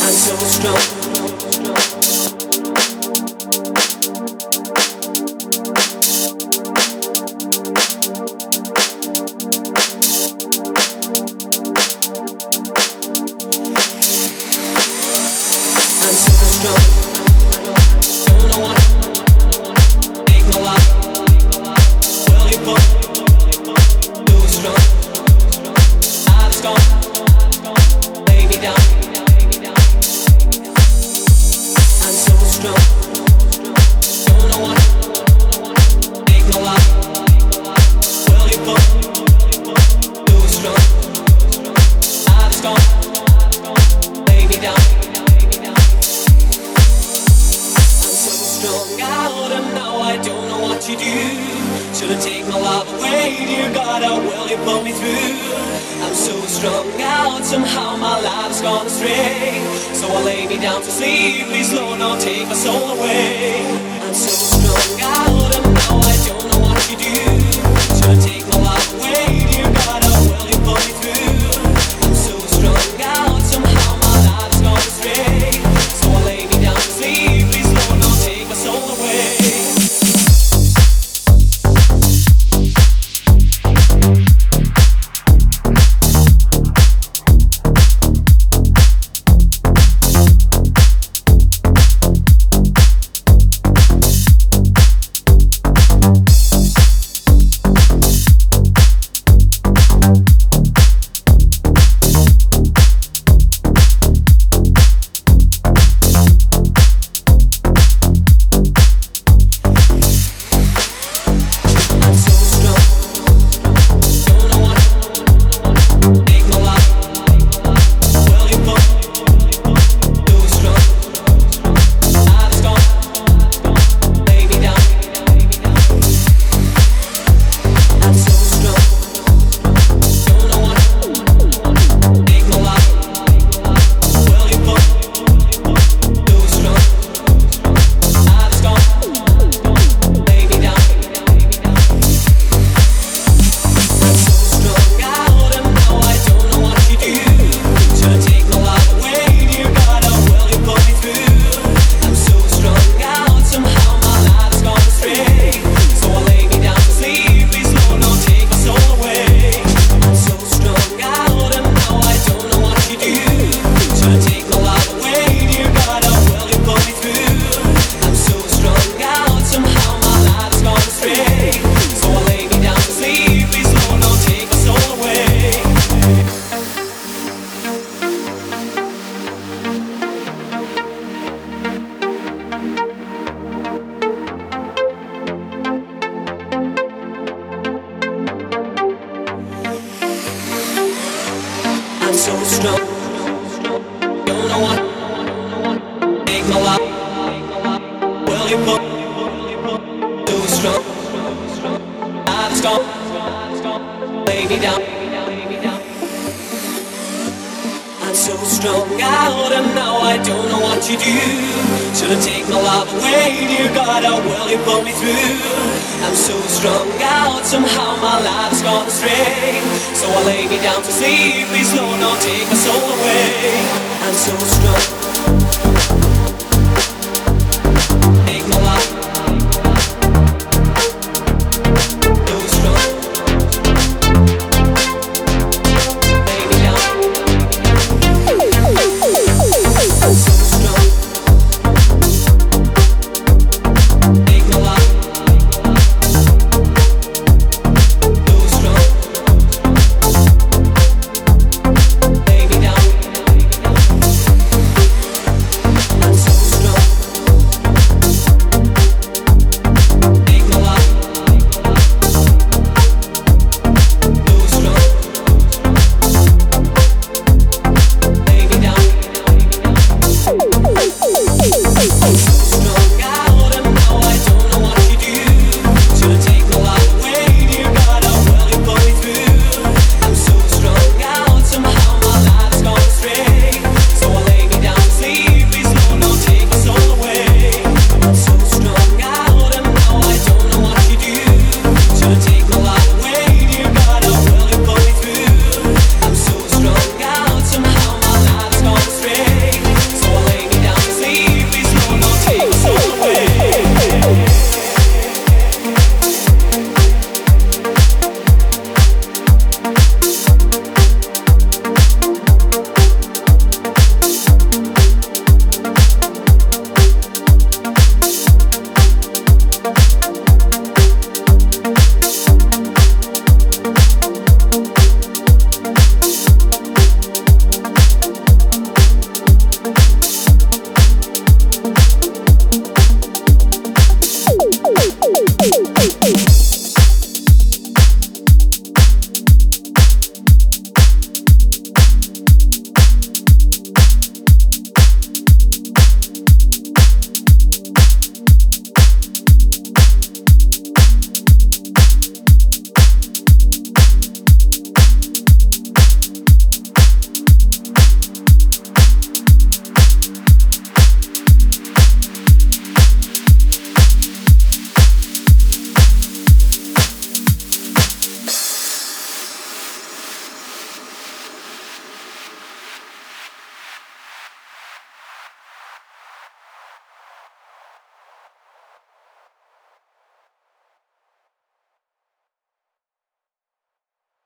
so strong. I'm so strong. Don't know what make my life. Well, you put too strong. I'm strong. Lay me down. I'm so strong. Don't know what make my life. Well, you put too strong. I'm strong. Lay me down. Strung out and now I don't know what to do. Should've taken my love away, dear God, how will you pull me through? I'm so strung out, somehow my life's gone astray. So I lay me down to sleep, please Lord, don't take my soul away. I'm so strung out and now I don't know what to do. Should've taken my love away, dear God, how will you pull me through? I'm so strung out, somehow my life's gone astray. So I lay me down to sleep, please Lord, don't take my soul away. I'm so strong. Don't know what make my life. Well, you put too strong. I'm strong. Lay me down. I'm so strung out and now I don't know what to do. Should've taken my love away, dear God, how will you pull me through? I'm so strung out, somehow my life's gone astray. So I lay me down to sleep, please Lord, don't take my soul away. I'm so strong.